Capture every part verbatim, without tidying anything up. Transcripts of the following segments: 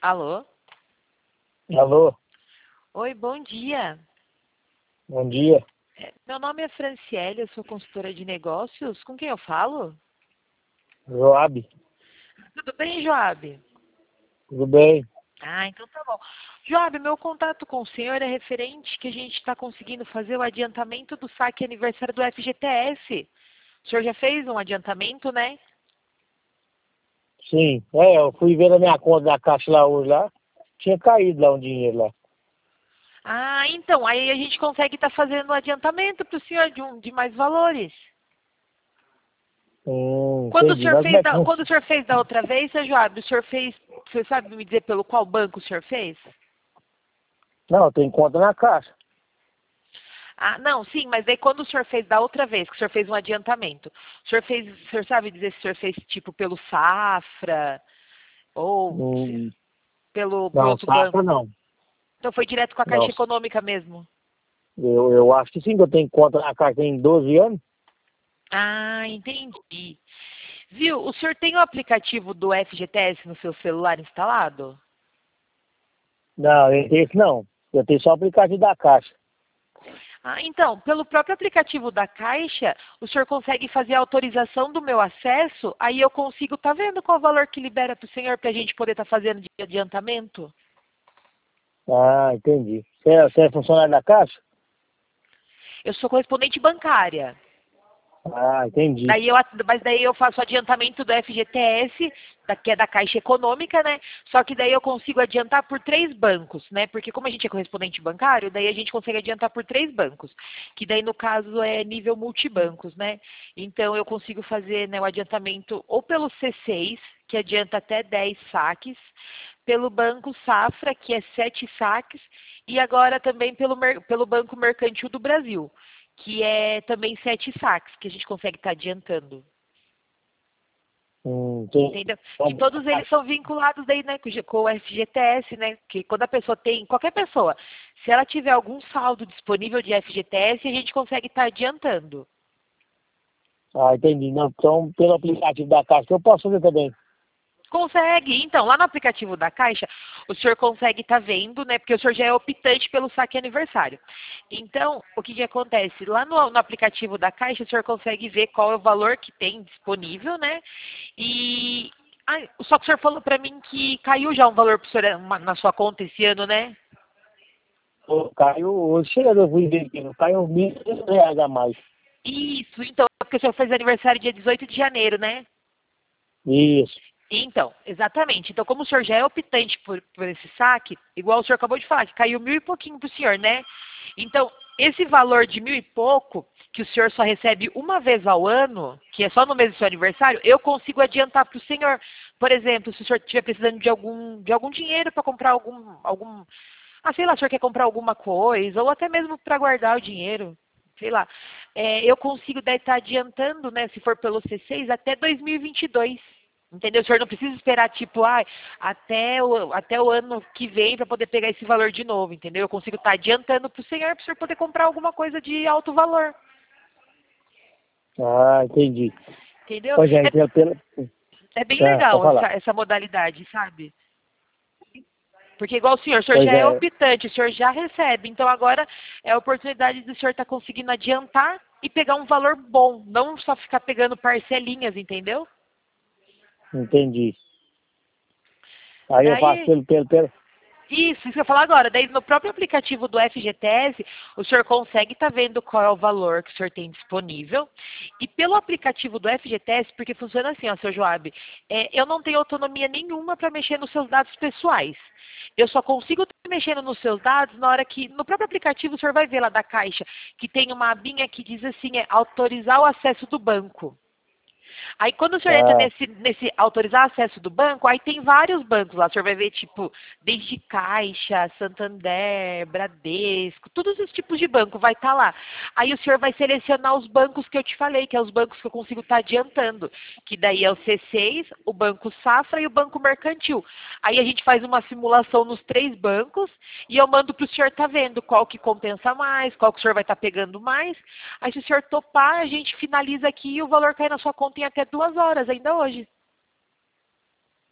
Alô? Alô, Oi, bom dia. bom dia. É, Meu nome é Franciele, eu sou consultora de negócios. Com quem eu falo? Joab, Tudo bem, Joab? tudo bem? Ah, então tá bom. Joab, meu contato com o senhor é referente que a gente está conseguindo fazer o adiantamento do saque aniversário do F G T S. O senhor já fez um adiantamento, né? Sim, é, eu fui ver a minha conta da Caixa lá hoje lá, tinha caído lá um dinheiro lá. Ah, então, aí a gente consegue estar fazendo o adiantamento para o senhor de, um, de mais valores. Hum, Quando o entendi, senhor mas como fez é que da, quando o funciona? senhor fez da outra vez, seu Joab, o senhor fez, você sabe me dizer pelo qual banco o senhor fez? Não, tem conta na Caixa. Ah, não, sim, mas daí quando o senhor fez da outra vez, que o senhor fez um adiantamento, o senhor fez, o senhor sabe dizer se o senhor fez tipo pelo Safra ou se- Hum, pelo por não, outro Safra banco? não. Então foi direto com a Não, Caixa Econômica mesmo. eu, eu acho que sim, que eu tenho conta na Caixa tem doze anos. Ah, entendi. Viu? O senhor tem o aplicativo do F G T S no seu celular instalado? Não, esse não. Eu tenho só o aplicativo da Caixa. Ah, então, pelo próprio aplicativo da Caixa, o senhor consegue fazer a autorização do meu acesso, aí eu consigo estar vendo qual o valor que libera para o senhor para a gente poder estar fazendo de adiantamento? Ah, entendi. Você é, você é funcionário da Caixa? Eu sou correspondente bancária. Ah, entendi. Daí eu, mas daí eu faço adiantamento do F G T S, da- que é da Caixa Econômica, né? Só que daí eu consigo adiantar por três bancos, né? Porque como a gente é correspondente bancário, daí a gente consegue adiantar por três bancos, que daí no caso é nível multibancos, né? Então eu consigo fazer, né, o adiantamento ou pelo C seis, que adianta até dez saques, pelo Banco Safra, que é sete saques, e agora também pelo, mer- pelo Banco Mercantil do Brasil, que é também sete saques, que a gente consegue estar adiantando. Hum, entendi. Entendeu? Que Então, todos eles são vinculados daí, né, com o G- com o F G T S, né? Que quando a pessoa tem, qualquer pessoa, se ela tiver algum saldo disponível de F G T S, a gente consegue estar adiantando. ah, entendi. Não, então, pelo aplicativo da Caixa eu posso fazer também. Consegue. Então, lá no aplicativo da Caixa, o senhor consegue estar vendo, né? Porque o senhor já é optante pelo saque aniversário. Então, o que que acontece? Lá no, no aplicativo da Caixa, o senhor consegue ver qual é o valor que tem disponível, né? E ah, só que o senhor falou para mim que caiu já um valor pro senhor uma- na sua conta esse ano, né? Ô, Caiu, hoje chega, eu fui ver aqui, caiu mil e trezentos reais a mais. Isso, então, é porque o senhor fez aniversário dia dezoito de janeiro, né? Isso. Então, exatamente. Então, como o senhor já é optante por, por esse saque, igual o senhor acabou de falar, que caiu mil e pouquinho para o senhor, né? Então, esse valor de mil e pouco, que o senhor só recebe uma vez ao ano, que é só no mês do seu aniversário, eu consigo adiantar para o senhor. Por exemplo, se o senhor estiver precisando de algum, de algum dinheiro para comprar algum, algum. Ah, sei lá, o senhor quer comprar alguma coisa, ou até mesmo para guardar o dinheiro. Sei lá. É, eu consigo daí estar adiantando, né, se for pelo C seis, até dois mil e vinte e dois. Entendeu? O senhor não precisa esperar, tipo, ah, até o, até o ano que vem para poder pegar esse valor de novo, entendeu? Eu consigo estar adiantando para o senhor, para o senhor poder comprar alguma coisa de alto valor, Ah, entendi. entendeu? Pois é, É, pelo, pelo, é bem ah, pode legal essa, falar. essa modalidade, sabe? Porque igual o senhor, o senhor Pois já é é, optante, o senhor já recebe, então agora é a oportunidade do senhor estar conseguindo adiantar e pegar um valor bom, não só ficar pegando parcelinhas, entendeu? entendi. Aí eu faço Daí pelo, pelo, pelo. Isso, isso que eu ia falar agora. Daí no próprio aplicativo do F G T S, o senhor consegue estar vendo qual é o valor que o senhor tem disponível. E pelo aplicativo do F G T S, porque funciona assim, ó, seu Joab, é, eu não tenho autonomia nenhuma para mexer nos seus dados pessoais. Eu só consigo estar mexendo nos seus dados na hora que, no próprio aplicativo, o senhor vai ver lá da Caixa, que tem uma abinha que diz assim, é autorizar o acesso do banco. Aí quando o senhor entra Ah, nesse, nesse autorizar acesso do banco, aí tem vários bancos lá. O senhor vai ver, tipo, desde Caixa, Santander, Bradesco, todos os tipos de banco vai estar lá. Aí o senhor vai selecionar os bancos que eu te falei, que é os bancos que eu consigo estar adiantando. Que daí é o C seis, o Banco Safra e o Banco Mercantil. Aí a gente faz uma simulação nos três bancos e eu mando para o senhor estar vendo qual que compensa mais, qual que o senhor vai estar pegando mais. Aí se o senhor topar, a gente finaliza aqui e o valor cai na sua conta em até duas horas, ainda hoje.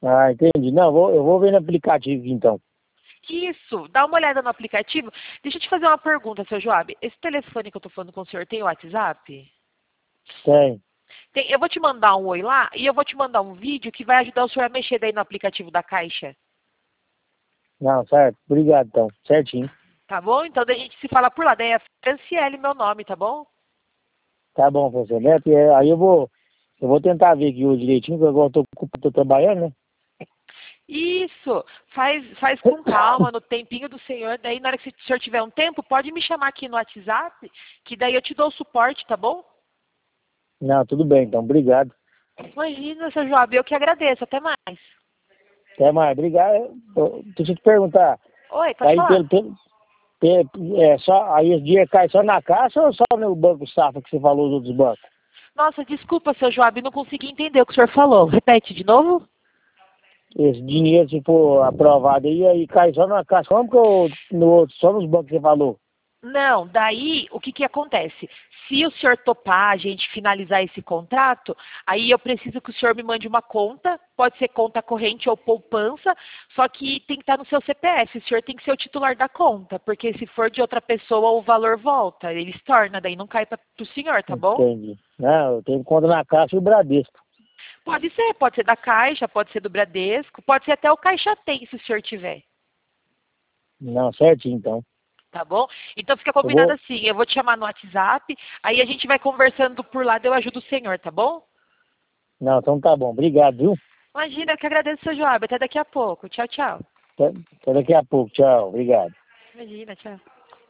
Ah, entendi. Não, eu vou, eu vou ver no aplicativo então. Isso, dá uma olhada no aplicativo. Deixa eu te fazer uma pergunta, seu Joab. Esse telefone que eu tô falando com o senhor tem o WhatsApp? Tem. Tem, eu vou te mandar um oi lá e eu vou te mandar um vídeo que vai ajudar o senhor a mexer daí no aplicativo da Caixa. Não, certo. Obrigado então. Certinho. Tá bom? Então daí a gente se fala por lá. Daí é Franciele meu nome, tá bom? Tá bom, professor Neto. E, é, aí eu vou, eu vou tentar ver aqui hoje direitinho, porque agora eu tô, com- tô trabalhando, né? Isso, faz, faz com calma, no tempinho do senhor. Daí na hora que o senhor tiver um tempo, pode me chamar aqui no WhatsApp, que daí eu te dou o suporte, tá bom? Não, tudo bem então. Obrigado. Imagina, seu Joab, eu que agradeço. Até mais. Até mais. Obrigado. Eu- Deixa eu te perguntar. Oi, pode Aí falar. pelo, pelo, pelo- é, só, aí os dias caem só na caixa ou só no Banco Safra que você falou os outros bancos? Nossa, desculpa, seu Joab, não consegui entender o que o senhor falou. Repete de novo? Esse dinheiro, se for aprovado aí, aí cai só na caixa. Como que eu, no outro, só nos bancos que você falou? Não, daí o que, que acontece? Se o senhor topar a gente finalizar esse contrato, aí eu preciso que o senhor me mande uma conta, pode ser conta corrente ou poupança, só que tem que estar no seu C P F, o senhor tem que ser o titular da conta, porque se for de outra pessoa o valor volta, ele se torna, daí não cai para o senhor, tá bom? Entendi. Não, eu tenho conta na Caixa e o Bradesco. Pode ser, pode ser da Caixa, pode ser do Bradesco, pode ser até o Caixa Tem, se o senhor tiver. Não, certinho então. Tá bom? Então fica Eu combinado vou. assim, eu vou te chamar no WhatsApp, aí a gente vai conversando por lá, daí eu ajudo o senhor, tá bom? Não, então tá bom. Obrigado, viu? Imagina, eu que agradeço, seu Joab. Até daqui a pouco. Tchau, tchau. Até, até daqui a pouco. Tchau. Obrigado. Imagina, tchau.